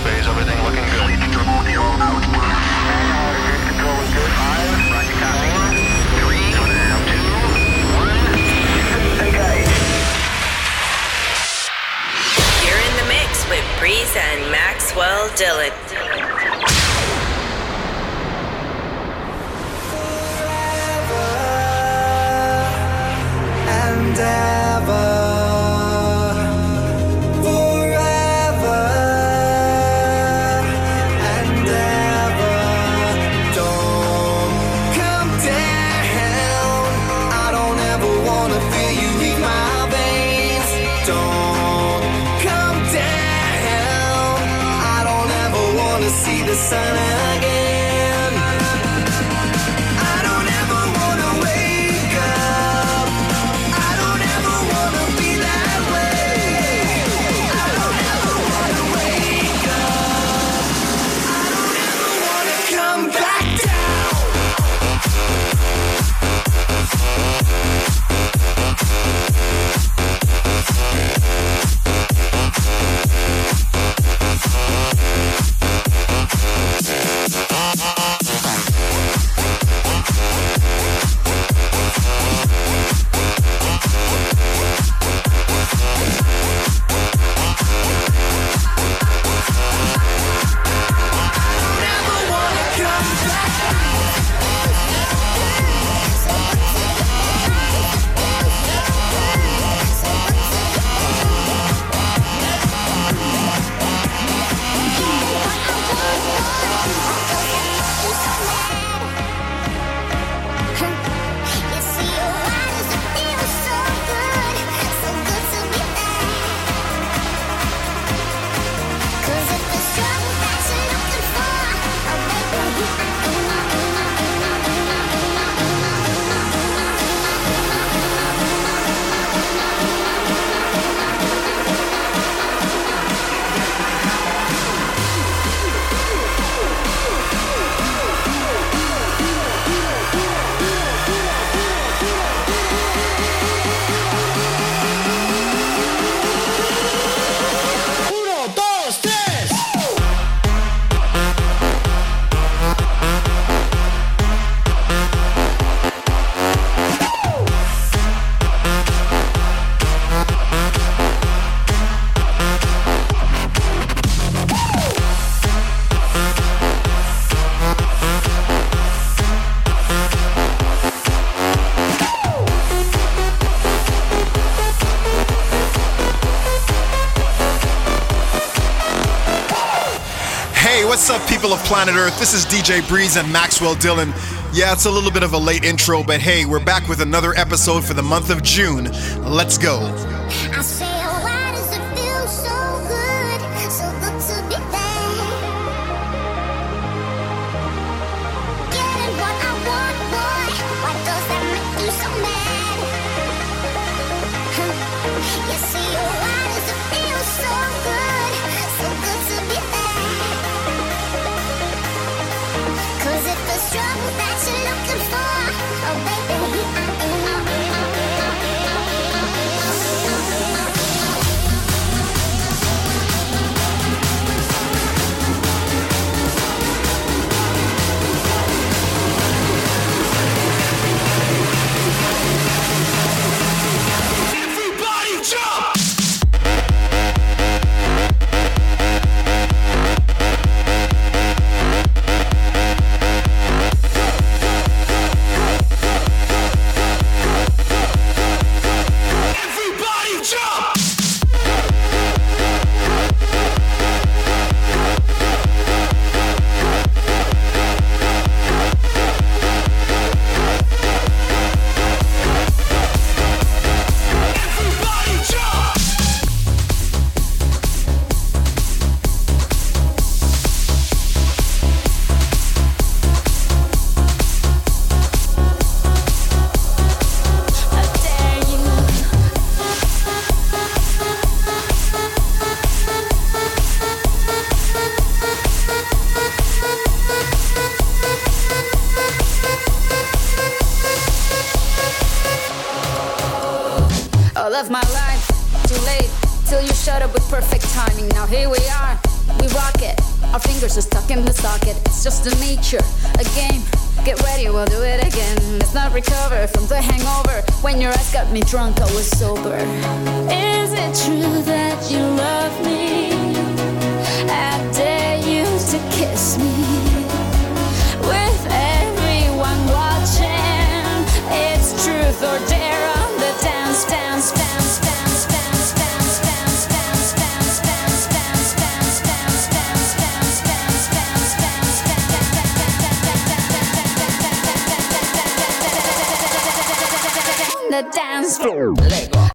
space, everything looking good. Control is good. 5, roger, copy. 3, 2, 1, engage. You're in the mix with Breeze and Maxwell Dillon. And ever, forever and ever. Don't come down. I don't ever wanna feel you leave my veins. Don't come down. I don't ever wanna see the sun again. What's up, people of planet Earth? This is DJ Breeze and Maxwell Dillon. Yeah, it's a little bit of a late intro, but hey, we're back with another episode for the month of June. Let's go. I say, why does it feel so good to be there? Getting what I want, boy. Why does that make you so mad? You see, why does it feel so good to be there? If the struggle that you're looking for, oh baby, everybody jump! All of my life, too late, till you showed up with perfect timing. Now here we are, we rock it. Our fingers are stuck in the socket. It's just a nature, a game. Get ready, we'll do it again. Let's not recover from the hangover. When your eyes got me drunk, I was sober. Is it true that you love me? I dare you to kiss me. With everyone watching, it's truth or dare on the dance, dance, dance, dance, dance, dance, dance, dance, dance, dance, dance, dance, dance, dance, dance, dance, dance, dance, the dance floor. Let go.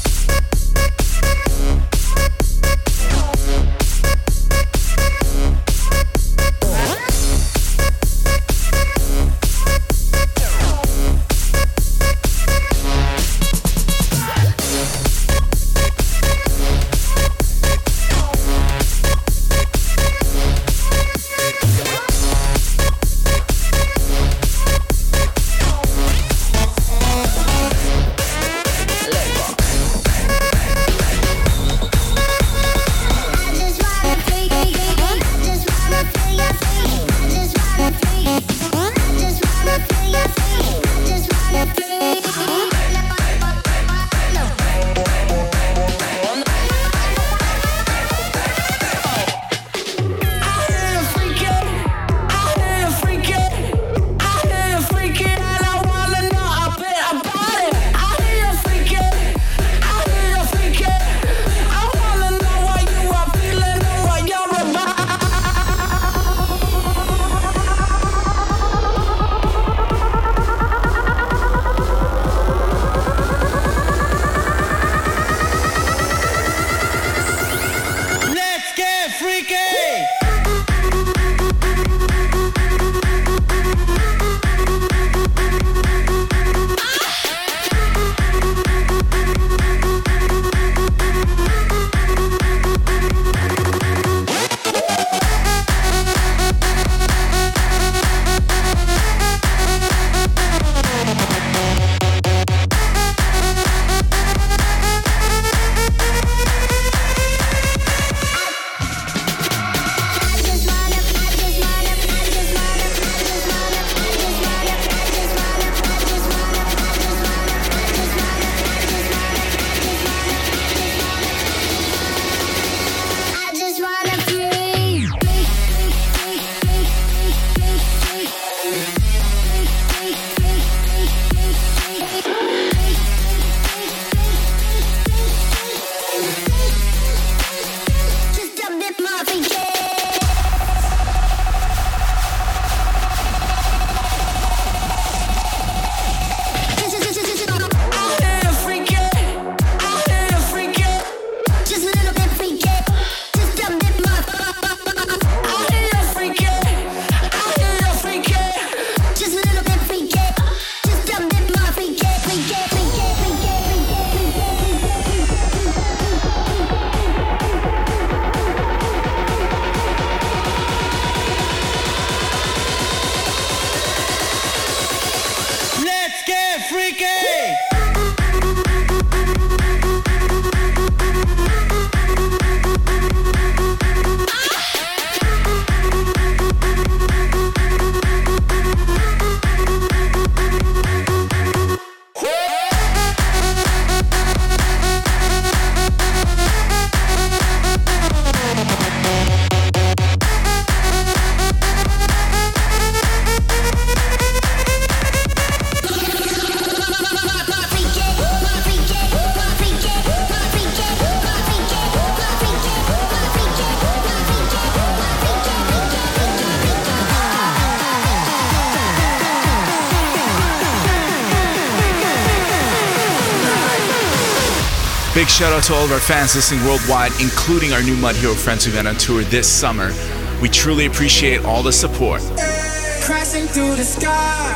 Big shout out to all of our fans listening worldwide, including our new Mud Hero friends who've been on tour this summer. We truly appreciate all the support. Crashing through the sky,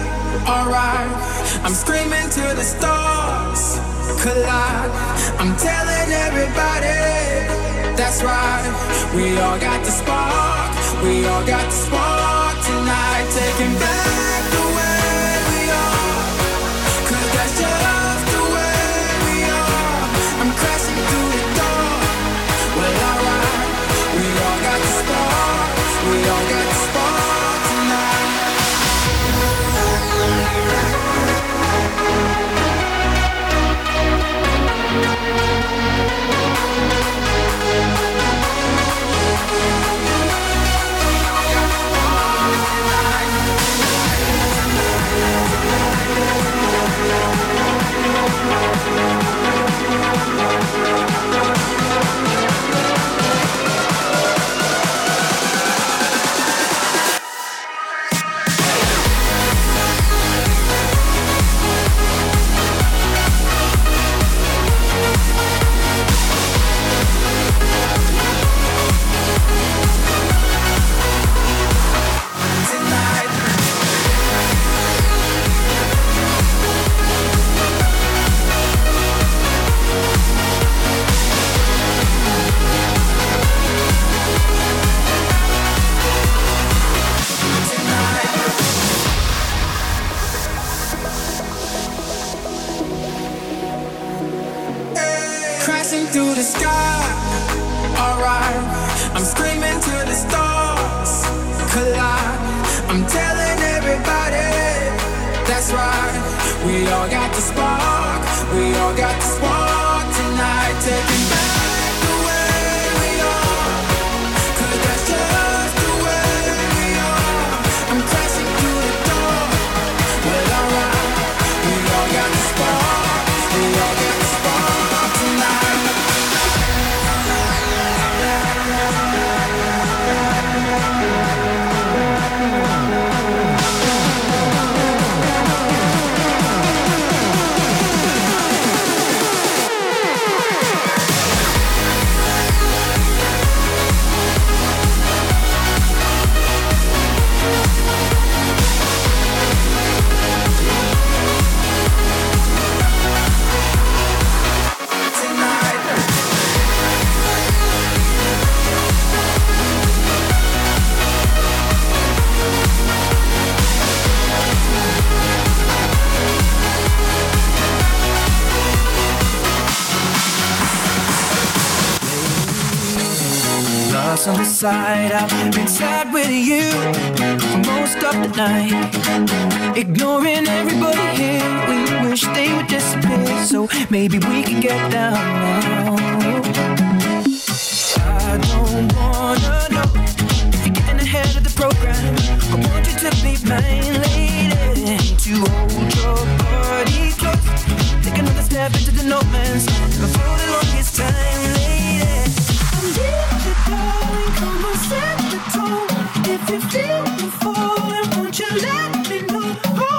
alright. I'm screaming till the stars collide. I'm telling everybody, that's right. We all got the spark, we all got the spark tonight. Taking back the way we are, 'cause that's just the way we are. I'm crashing through the door, well alright. We all That's right. We all got the spark. We all got the spark tonight. Taking back the way we are. 'Cause that's just the way we are. I'm crashing through the door. Well, alright. We all got the spark. We all got the spark tonight. On the side, I've been sad with you for most of the night, ignoring everybody here. We wish they would disappear, so maybe we could get down now. I don't wanna know if you're getting ahead of the program. I want you to be mine, lady, to hold your body close. Take another step into the no man's land for the longest time, lady. Darling, come on, set the tone. If you feel me falling, won't you let me know?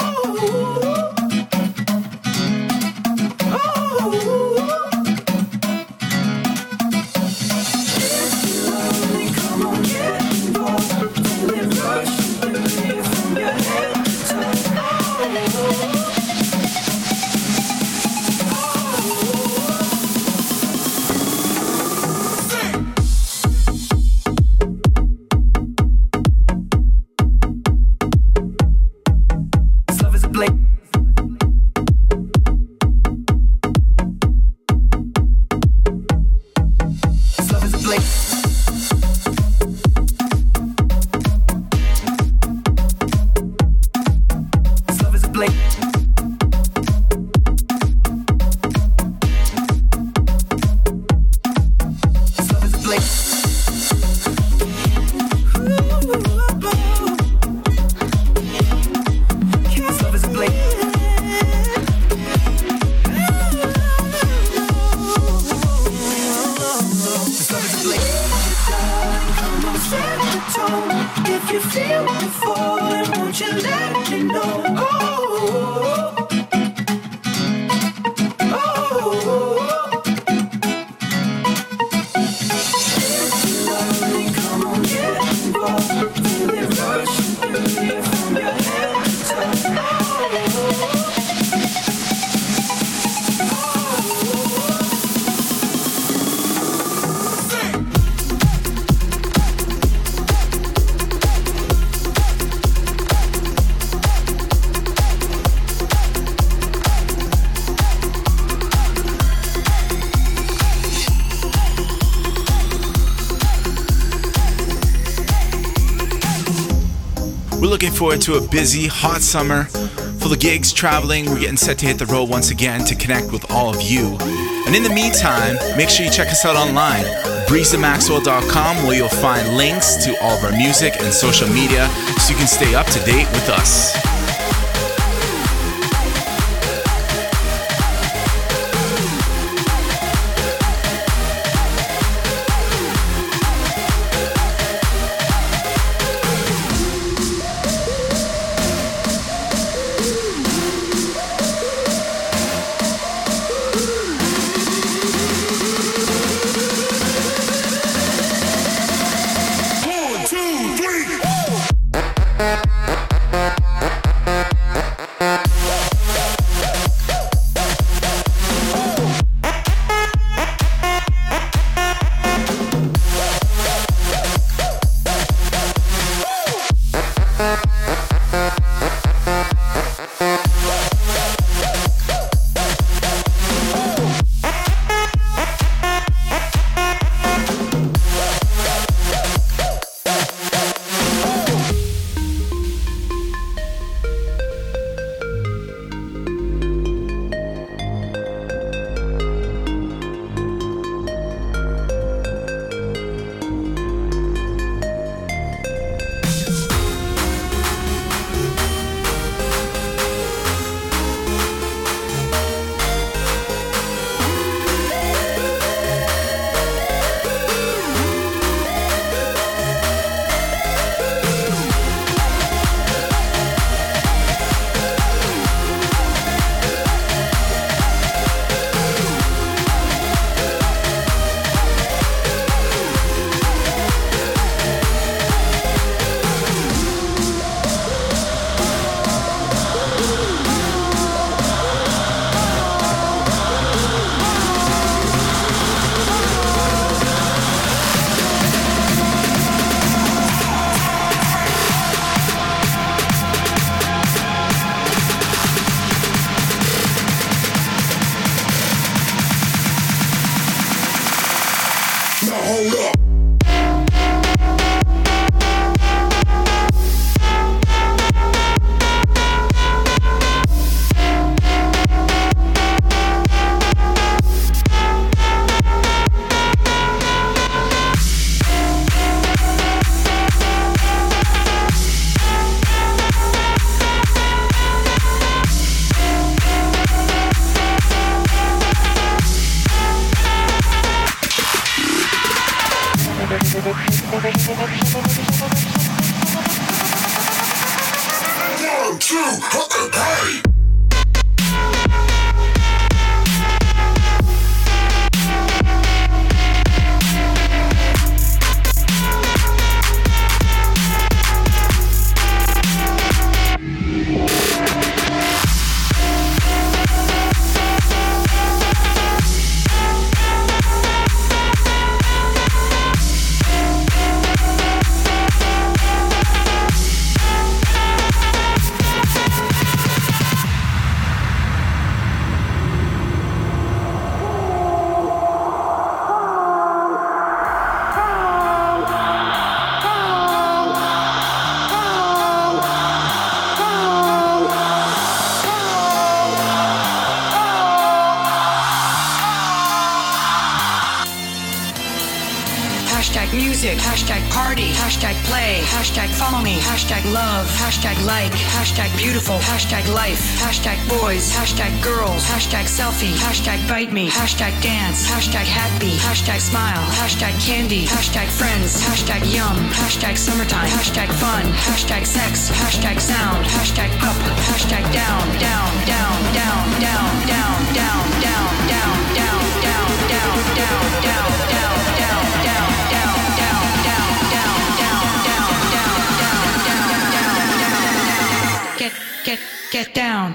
Darling, come on, get involved. Feel it rushing through you from your head to toe. Looking forward to a busy, hot summer full of gigs, traveling. We're getting set to hit the road once again to connect with all of you. And in the meantime, make sure you check us out online, breezemaxwell.com, where you'll find links to all of our music and social media so you can stay up to date with us. Hashtag music, hashtag party, hashtag play, hashtag follow me, hashtag love, hashtag like, hashtag beautiful, hashtag life, hashtag boys, hashtag girls, hashtag selfie, hashtag bite me, hashtag dance, hashtag happy, hashtag smile, hashtag candy, hashtag friends, hashtag yum, hashtag summertime, hashtag fun, hashtag sex, hashtag sound, hashtag up, hashtag down, down, down, down, down, down, down, down, down, down, down, down, down, down, down, down, down. Get down.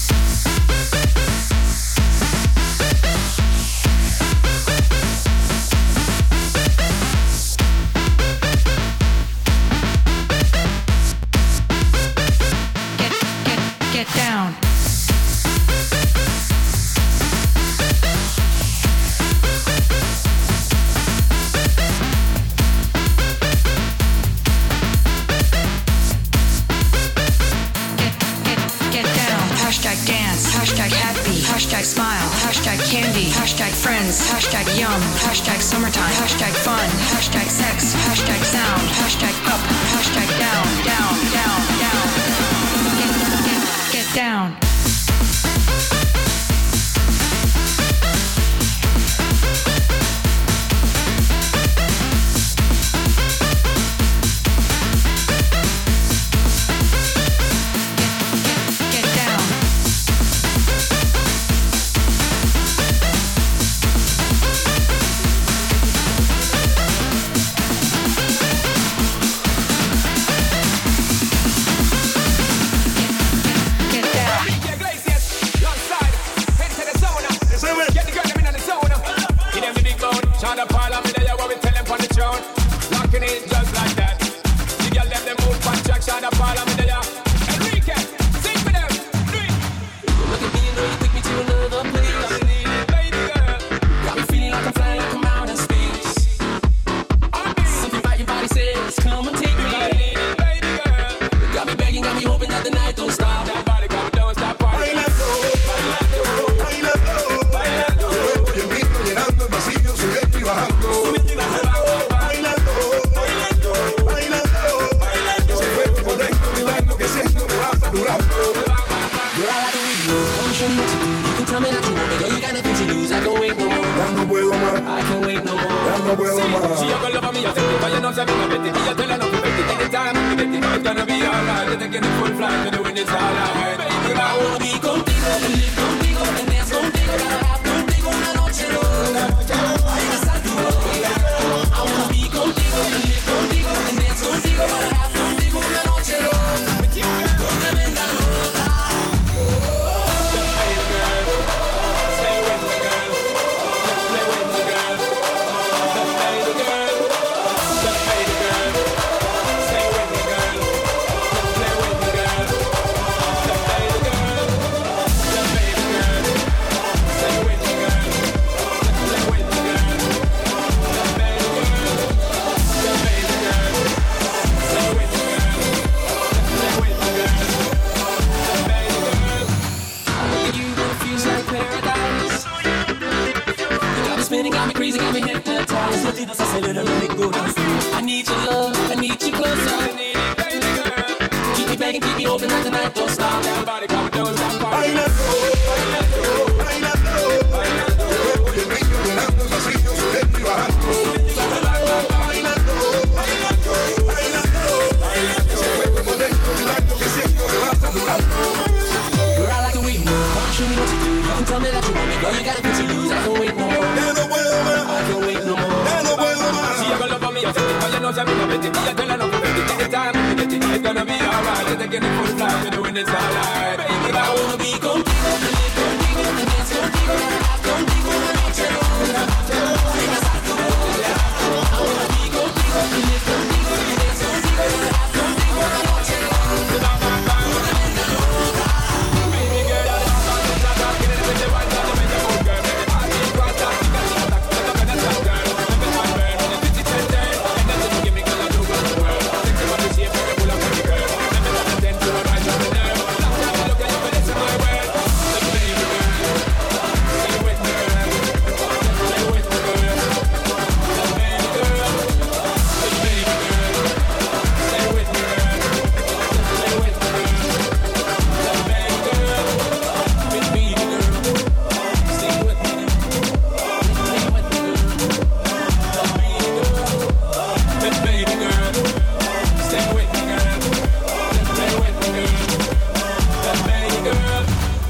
Get down. Hashtag dance, hashtag happy, hashtag smile, hashtag candy, hashtag friends, hashtag yum, hashtag summertime, hashtag fun, hashtag sex, hashtag sound, hashtag up, hashtag down, down, down, down. Get down. Bailando, go down slow. I need your love, I need you closer. I need it, baby girl. Keep me begging, keep me open, and the night don't stop. Everybody come down, stop. Baila todo, baila todo, baila todo, baila todo. Oye, niño, bailando los pasillos, subiendo y bajando. Baila todo, baila todo, baila todo, baila todo. Se fue como dentro del acto que siento que va saludando. Girl, I like the way you move. Come on, show me what you do. You can tell me that you want me, girl. You got a thing to lose. I can't wait no more. Ya no puedo más. I can't wait no more. Ya no puedo más. Si you love me, I take it. All you know, tell me no better. You tell her no better. Take the time, you get it. It's gonna be alright. Let's take it full flight. You're doing it alright. Baby, I wanna be contigo, live contigo, dance contigo, laugh contigo, la noche longa. I wanna be contigo, live contigo, dance contigo, laugh contigo, la noche longa. Baby girl, I love you, get it with the one, gotta make a move, girl. Make it hot, keep right up, keep it hot, let the better sound, girl. Make it hot, burn, on the 50-10-10, and then you give me 'cause I do what the world. Take you on the shape, make it pull up with the girl. Let me love the 10 to a rise up the nerve. Look at you, but listen my word. So baby girl, stay with me, girl. Stay with me, girl. So baby girl, so baby girl, stay with me, girl. Stay with me, girl. So baby girl, with me, girl. Stay with me, stay with me, girl. So baby girl, with baby girl. Stay with me, girl. Stay with me, girl. So baby girl.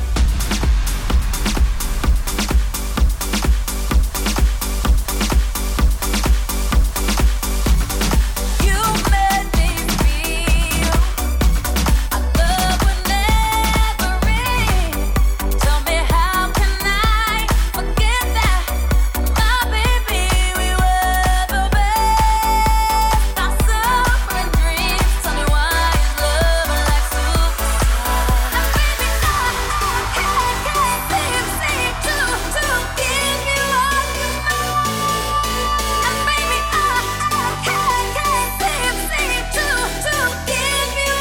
You made me feel our love would never end. Tell me how can I forget that, my baby, we were the best. Our summer dreams. Tell me why is love like superstar? And baby, I can't seem to give you all you know. And baby, I can't seem to give you all you know. And baby, I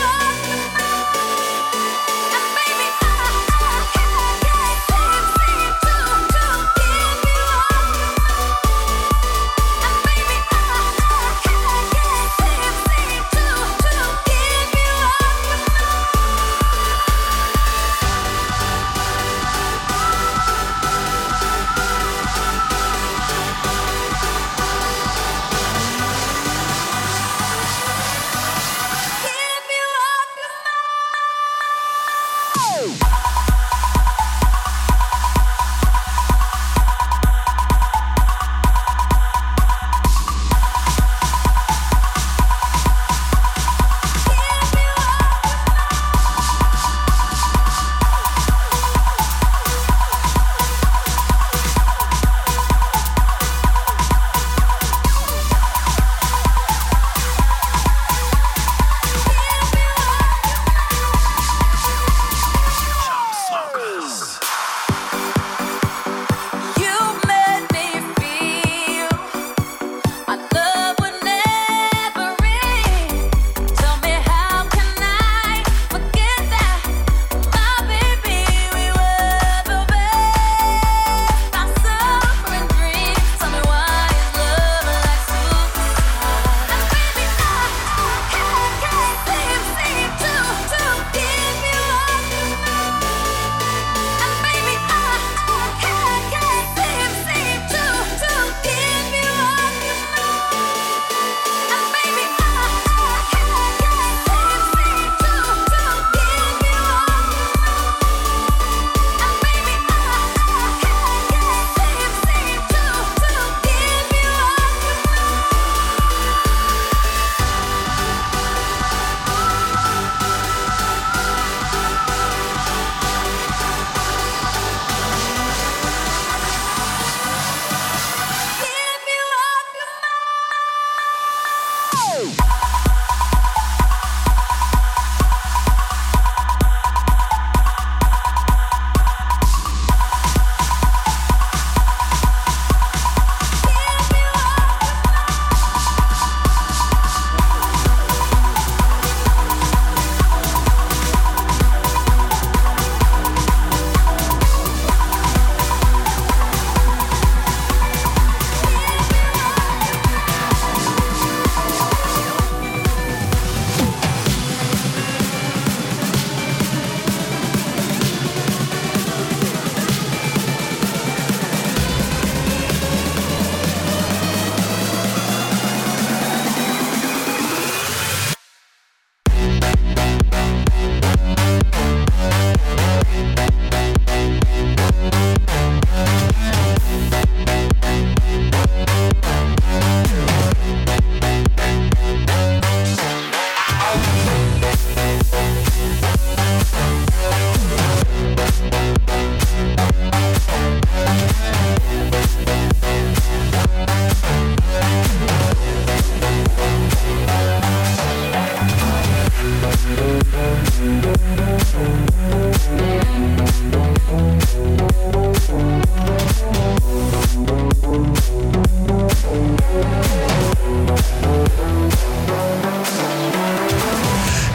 You made me feel our love would never end. Tell me how can I forget that, my baby, we were the best. Our summer dreams. Tell me why is love like superstar? And baby, I can't seem to give you all you know. And baby, I can't seem to give you all you know. And baby, I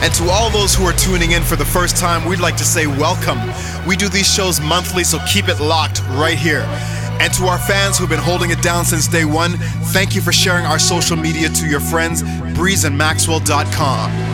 And to all those who are tuning in for the first time, we'd like to say welcome. We do these shows monthly, so keep it locked right here. And to our fans who've been holding it down since day one, thank you for sharing our social media to your friends, breezeandmaxwell.com.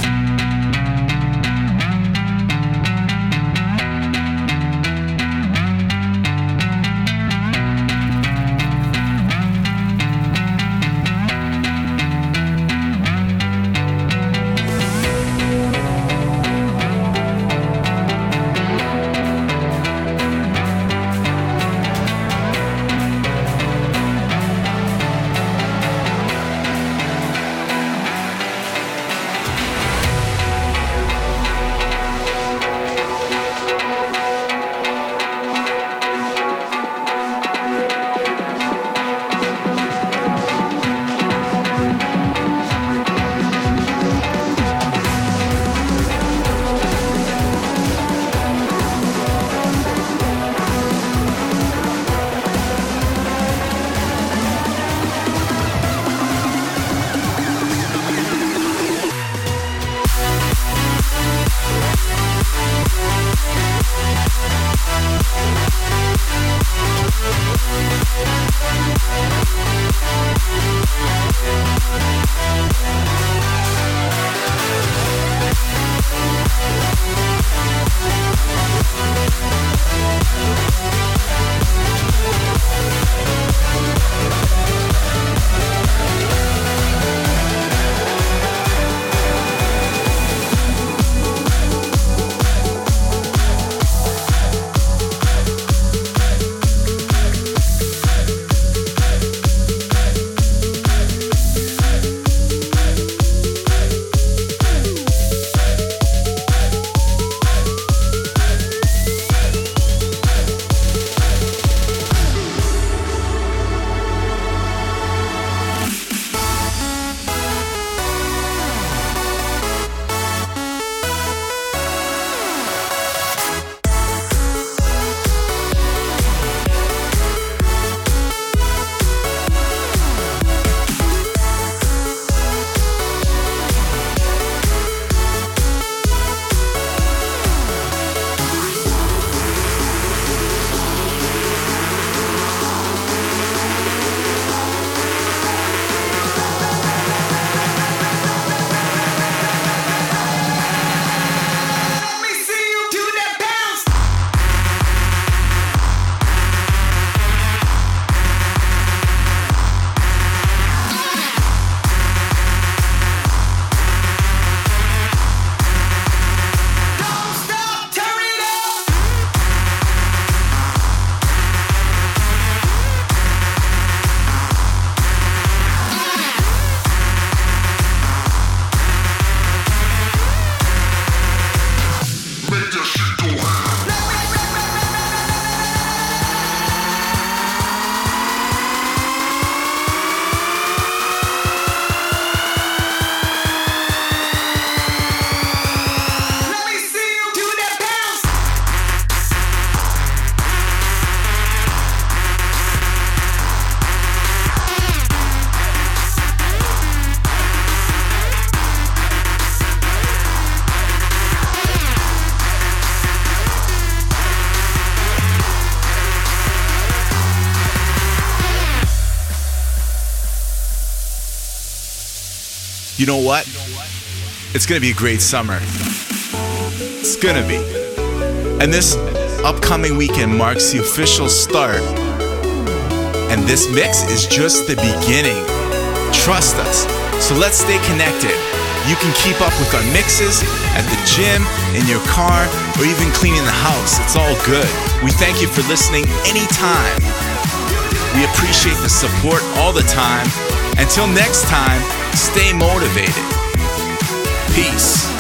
You know what? It's gonna be a great summer. It's gonna be. And this upcoming weekend marks the official start. And this mix is just the beginning. Trust us. So let's stay connected. You can keep up with our mixes at the gym, in your car, or even cleaning the house. It's all good. We thank you for listening anytime. We appreciate the support all the time. Until next time, stay motivated. Peace.